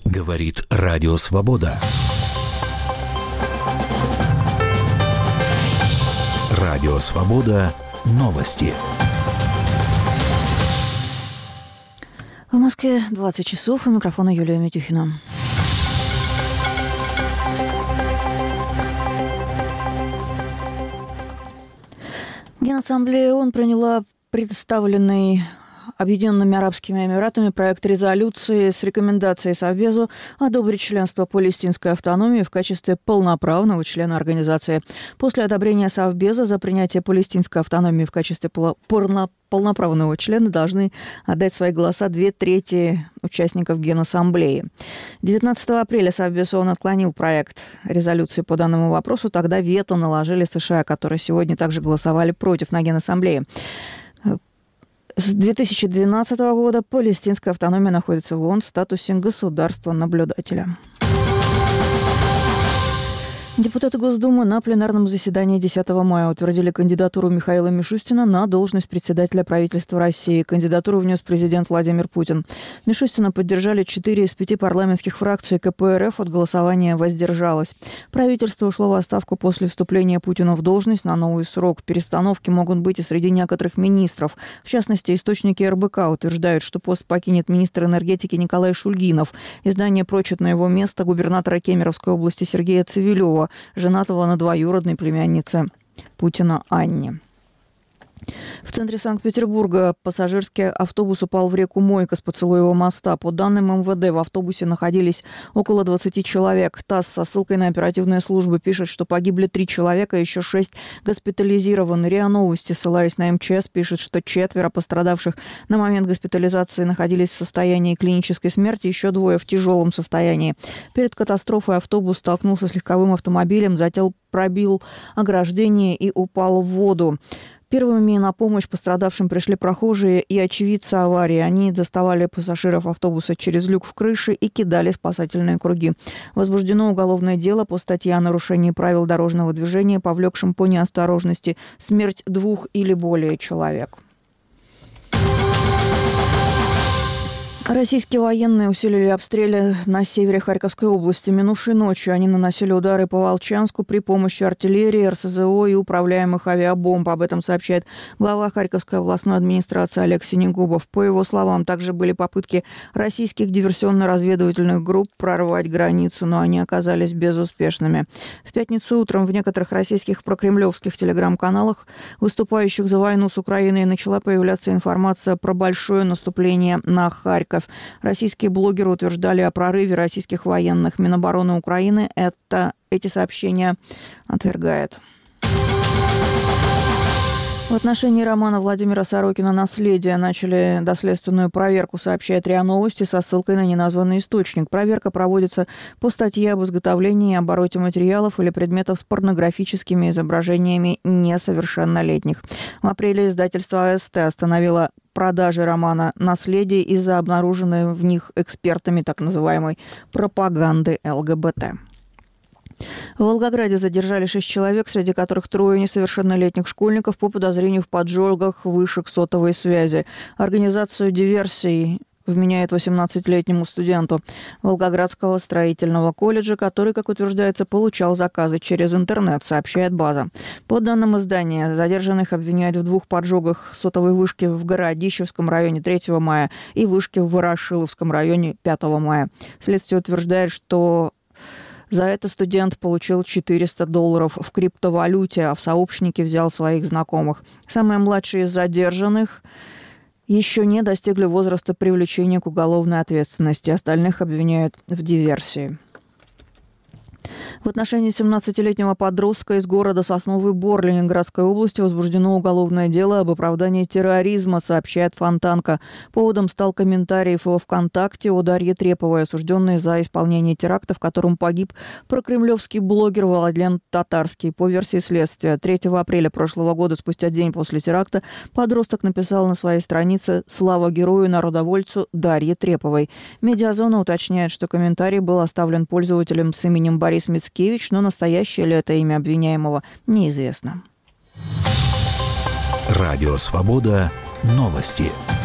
Говорит Радио Свобода. Радио Свобода. Новости. В Москве 20 часов. У микрофона Юлия Митюхина. Генассамблея ООН приняла представленный Объединенными Арабскими Эмиратами проект резолюции с рекомендацией Совбезу одобрить членство палестинской автономии в качестве полноправного члена организации. После одобрения Совбеза за принятие палестинской автономии в качестве полноправного члена должны отдать свои голоса 2/3 участников Генассамблеи. 19 апреля Совбез ООН отклонил проект резолюции по данному вопросу. Тогда вето наложили США, которые сегодня также голосовали против на Генассамблее. С 2012 года палестинская автономия находится в ООН в статусе государства-наблюдателя. Депутаты Госдумы на пленарном заседании 10 мая утвердили кандидатуру Михаила Мишустина на должность председателя правительства России. Кандидатуру внес президент Владимир Путин. Мишустина поддержали 4 из 5 парламентских фракций. КПРФ от голосования воздержалось. Правительство ушло в отставку после вступления Путина в должность на новый срок. Перестановки могут быть и среди некоторых министров. В частности, источники РБК утверждают, что пост покинет министр энергетики Николай Шульгинов. Издание прочит на его место губернатора Кемеровской области Сергея Цивилева, женатого на двоюродной племяннице Путина Анне. В центре Санкт-Петербурга пассажирский автобус упал в реку Мойка с Поцелуева моста. По данным МВД, в автобусе находились около 20 человек. ТАСС со ссылкой на оперативные службы пишет, что погибли 3 человека, еще 6 госпитализированы. РИА Новости, ссылаясь на МЧС, пишет, что 4 пострадавших на момент госпитализации находились в состоянии клинической смерти, еще 2 в тяжелом состоянии. Перед катастрофой автобус столкнулся с легковым автомобилем, затем пробил ограждение и упал в воду. Первыми на помощь пострадавшим пришли прохожие и очевидцы аварии. Они доставали пассажиров автобуса через люк в крыше и кидали спасательные круги. Возбуждено уголовное дело по статье о нарушении правил дорожного движения, повлекшем по неосторожности смерть 2 или более человек. Российские военные усилили обстрелы на севере Харьковской области. Минувшей ночью они наносили удары по Волчанску при помощи артиллерии, РСЗО и управляемых авиабомб. Об этом сообщает глава Харьковской областной администрации Олег Синегубов. По его словам, также были попытки российских диверсионно-разведывательных групп прорвать границу, но они оказались безуспешными. В пятницу утром в некоторых российских прокремлевских телеграм-каналах, выступающих за войну с Украиной, начала появляться информация про большое наступление на Харьков. Российские блогеры утверждали о прорыве российских военных. Минобороны Украины эти сообщения отвергает. В отношении романа Владимира Сорокина «Наследие» начали доследственную проверку, сообщает РИА Новости со ссылкой на неназванный источник. Проверка проводится по статье об изготовлении и обороте материалов или предметов с порнографическими изображениями несовершеннолетних. В апреле издательство АСТ остановило продажи романа «Наследие» из-за обнаруженной в них экспертами так называемой пропаганды ЛГБТ. В Волгограде задержали 6 человек, среди которых 3 несовершеннолетних школьников по подозрению в поджогах вышек сотовой связи. Организацию диверсий вменяет 18-летнему студенту Волгоградского строительного колледжа, который, как утверждается, получал заказы через интернет, сообщает «База». По данным издания, задержанных обвиняют в 2 поджогах сотовой вышки в Городищевском районе 3 мая и вышки в Ворошиловском районе 5 мая. Следствие утверждает, что за это студент получил $400 в криптовалюте, а в сообщники взял своих знакомых. Самые младшие из задержанных еще не достигли возраста привлечения к уголовной ответственности. Остальных обвиняют в диверсии. В отношении 17-летнего подростка из города Сосновый Бор Ленинградской области возбуждено уголовное дело об оправдании терроризма, сообщает Фонтанка. Поводом стал комментарий во ВКонтакте о Дарье Треповой, осужденной за исполнение теракта, в котором погиб прокремлевский блогер Владлен Татарский. По версии следствия, 3 апреля прошлого года, спустя день после теракта, подросток написал на своей странице «Слава герою, народовольцу Дарье Треповой». Медиазона уточняет, что комментарий был оставлен пользователем с именем Борис Мицкевич, но настоящее ли это имя обвиняемого неизвестно. Радио «Свобода». Новости.